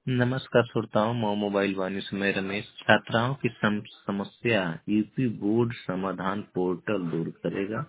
नमस्कार श्रोताओं, मऊ मोबाइल वाणी से मैं रमेश। छात्राओं की समस्या यूपी बोर्ड समाधान पोर्टल दूर करेगा।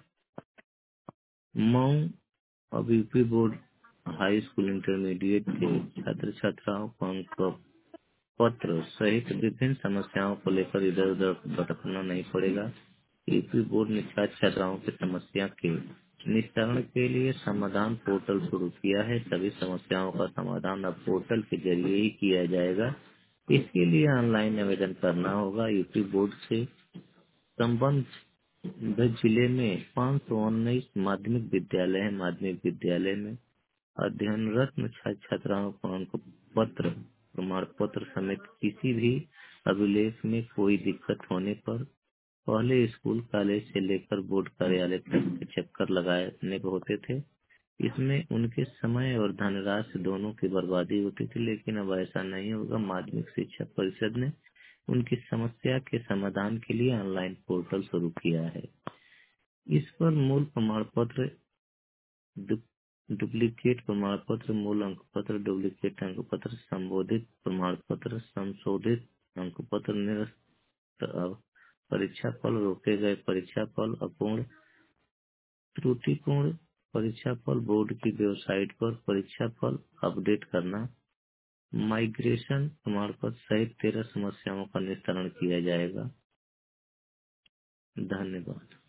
मऊ अब UP board high school intermediate के छात्र छात्राओं को अंक पत्र सहित विभिन्न समस्याओं को लेकर इधर उधर भटकना नहीं पड़ेगा। यूपी बोर्ड ने छात्र छात्राओं की समस्या के निस्तारण के लिए समाधान पोर्टल शुरू किया है। सभी समस्याओं का समाधान अब पोर्टल के जरिए ही किया जाएगा। इसके लिए ऑनलाइन आवेदन करना होगा। यूपी बोर्ड से संबद्ध जिले में 519 माध्यमिक विद्यालय है। माध्यमिक विद्यालय में अध्ययनरत छात्र छात्राओं को अंक पत्र प्रमाण पत्र समेत किसी भी अभिलेख में कोई दिक्कत होने पर पहले स्कूल कॉलेज से लेकर बोर्ड कार्यालय तक के चक्कर लगाने को होते थे। इसमें उनके समय और धनराशि दोनों की बर्बादी होती थी, लेकिन अब ऐसा नहीं होगा। माध्यमिक शिक्षा परिषद ने उनकी समस्या के समाधान के लिए ऑनलाइन पोर्टल शुरू किया है। इस पर मूल प्रमाण पत्र, डुप्लीकेट प्रमाण पत्र, मूल अंक पत्र, डुप्लीकेट अंक पत्र, संबोधित प्रमाण पत्र, संशोधित अंक पत्र, निरस्त परीक्षा फल, रोके गए परीक्षा फल, अपूर्ण त्रुटिपूर्ण परीक्षा फल, बोर्ड की वेबसाइट पर परीक्षा फल अपडेट करना, माइग्रेशन प्रमाण पत्र सहित 13 समस्याओं का निस्तारण किया जाएगा। धन्यवाद।